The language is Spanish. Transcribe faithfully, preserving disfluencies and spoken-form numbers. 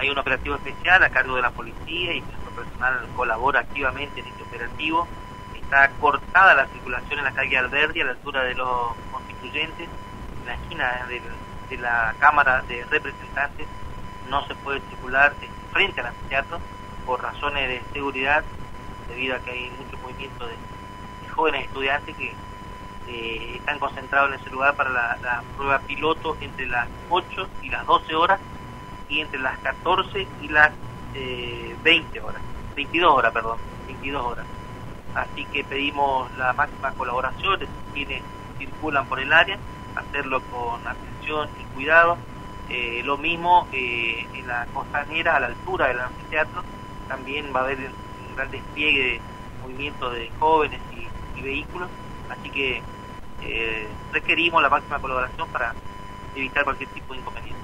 Hay un operativo especial a cargo de la policía y nuestro personal colabora activamente en este operativo. Está cortada la circulación en la calle Alberdi a la altura de los Constituyentes, en la esquina de, de la Cámara de Representantes. No se puede circular frente al anfiteatro por razones de seguridad, debido a que hay mucho movimiento de, de jóvenes estudiantes que eh, están concentrados en ese lugar para la, la prueba piloto entre las ocho y las doce horas y entre las catorce y las eh, veinte horas, veintidós horas, perdón, veintidós horas. Así que pedimos la máxima colaboración de quienes circulan por el área, hacerlo con atención y cuidado. Eh, lo mismo eh, en la costanera, a la altura del anfiteatro, también va a haber un gran despliegue de movimiento de jóvenes y, y vehículos, así que eh, requerimos la máxima colaboración para evitar cualquier tipo de inconveniente.